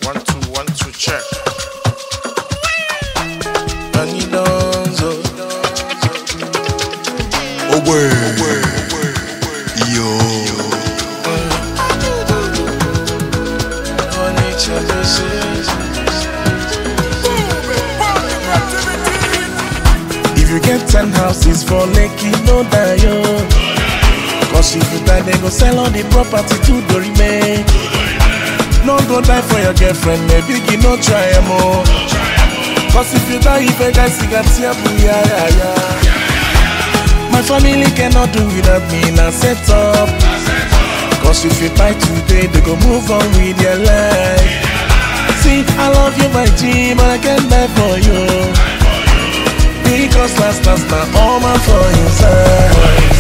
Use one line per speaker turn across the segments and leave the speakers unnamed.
1 2 check. Money Donzo.
Oh boy, yo.
If you get 10 houses for Lekki, no die yo. Cause if you die, they go sell all the property to the remain. No go die for your girlfriend, maybe you no try more. Cause if you die, if a guy sigatia buya. My family cannot do without me, now set up. Cause if you die today, they go move on with their life. See, I love you, my G, but I can't die for you. Because last now all my for inside.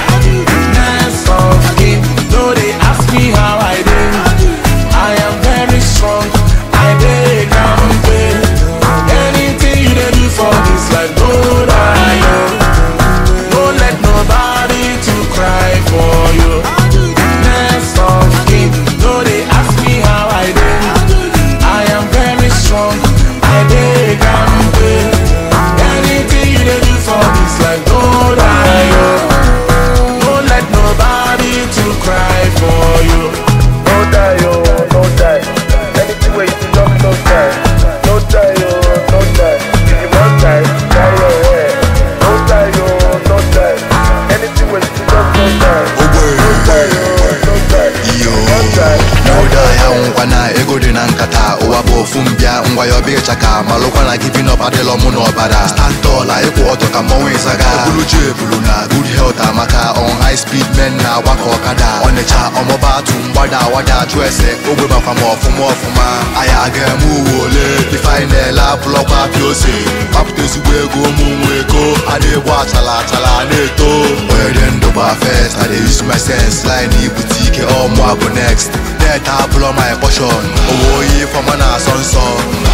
Nice of skin, though they ask me how I do. I am very strong, I beg and pay. Anything you do for this life, don't I? Don't let nobody to cry for you. Nice of skin, though they ask me how I do. I am very strong, I beg and pay. Anything you do for this life, don't I? Don't let nobody to cry for you.
No die, oh, no die. Anything where you love, no die. No die, oh, no die. If you want die, die your way. No die, oh, no die. Anything where you love, no die. No die, oh, no die.
Yo.
No die.
No die, I ego de nankata. Oabo fumbia, yo be chaka. Malokwana giving up adelo muno bada. Stand tall, eko auto kamo saga. Bulu na good health amaka. On high speed men na wako kada. On the cha omoba wada twese. Ogwe mafamo fuma. Aya agemu wole. The final la block up yose. Papte suwe go mumweko. Ade wa chala neto. Where then do ba first. I use my sense. Line boutique or moi go next. That I blow my portion. Oh yeah, for mana sonso.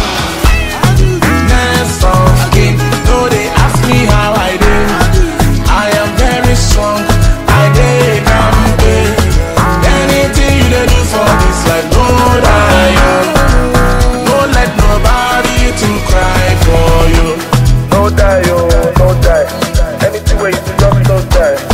Nice of skin, though they ask me how I do. I am very strong, I beg and pay. Anything you do for this life, don't I? Don't let nobody to cry for you.
No die, oh, no die. Anything where you love, no die.